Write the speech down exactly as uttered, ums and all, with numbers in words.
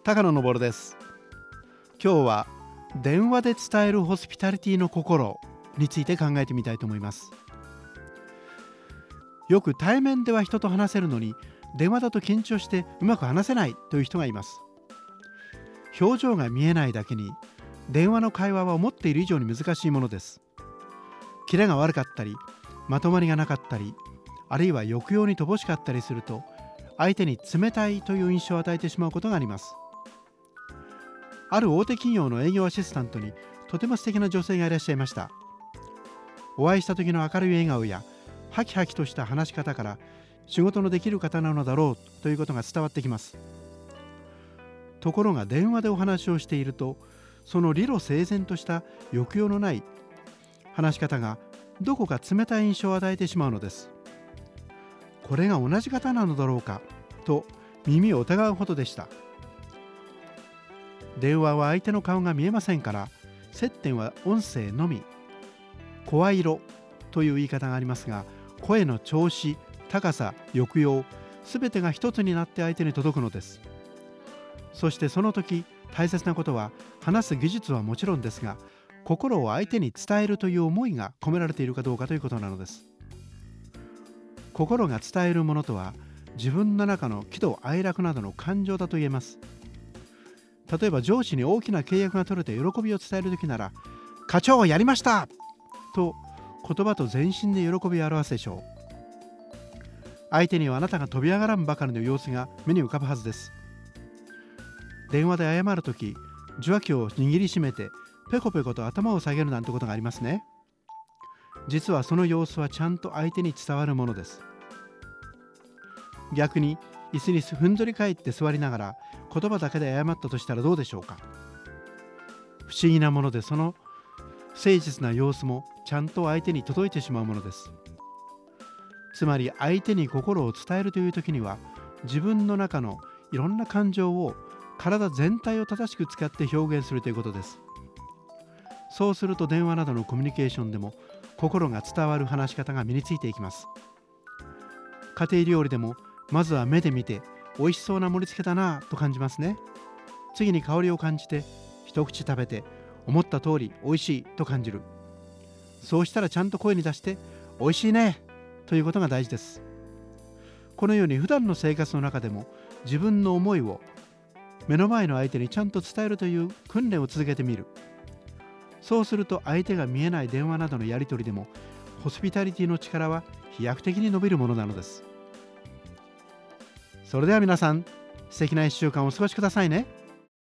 高野昇です。今日は電話で伝えるホスピタリティの心について考えてみたいと思います。よく対面では人と話せるのに電話だと緊張してうまく話せないという人がいます。表情が見えないだけに電話の会話は思っている以上に難しいものです。キレが悪かったりまとまりがなかったり、あるいは抑揚に乏しかったりすると相手に冷たいという印象を与えてしまうことがあります。ある大手企業の営業アシスタントにとても素敵な女性がいらっしゃいました。お会いした時の明るい笑顔やハキハキとした話し方から仕事のできる方なのだろうということが伝わってきます。ところが電話でお話をしていると、その理路整然とした抑揚のない話し方がどこか冷たい印象を与えてしまうのです。これが同じ方なのだろうかと耳を疑うほどでした。電話は相手の顔が見えませんから、接点は音声のみ。声色という言い方がありますが、声の調子、高さ、抑揚、すべてが一つになって相手に届くのです。そしてその時大切なことは、話す技術はもちろんですが、心を相手に伝えるという思いが込められているかどうかということなのです。心が伝えるものとは、自分の中の喜怒哀楽などの感情だと言えます。例えば上司に大きな契約が取れて喜びを伝えるときなら、課長やりましたと言葉と全身で喜びを表すでしょう。相手にはあなたが飛び上がらんばかりの様子が目に浮かぶはずです。電話で謝るとき、受話器を握りしめてペコペコと頭を下げるなんてことがありますね。実はその様子はちゃんと相手に伝わるものです。逆に椅子にふんぞり返って座りながら言葉だけで謝ったとしたらどうでしょうか。不思議なもので、その誠実な様子もちゃんと相手に届いてしまうものです。つまり相手に心を伝えるという時には、自分の中のいろんな感情を体全体を正しく使って表現するということです。そうすると電話などのコミュニケーションでも心が伝わる話し方が身についていきます。家庭料理でもまずは目で見て美味しそうな盛り付けだなと感じますね。次に香りを感じて一口食べて思った通り美味しいと感じる。そうしたらちゃんと声に出して美味しいねということが大事です。このように普段の生活の中でも自分の思いを目の前の相手にちゃんと伝えるという訓練を続けてみる。そうすると相手が見えない電話などのやり取りでもホスピタリティの力は飛躍的に伸びるものなのです。それでは皆さん、素敵ないっしゅうかんをお過ごしくださいね。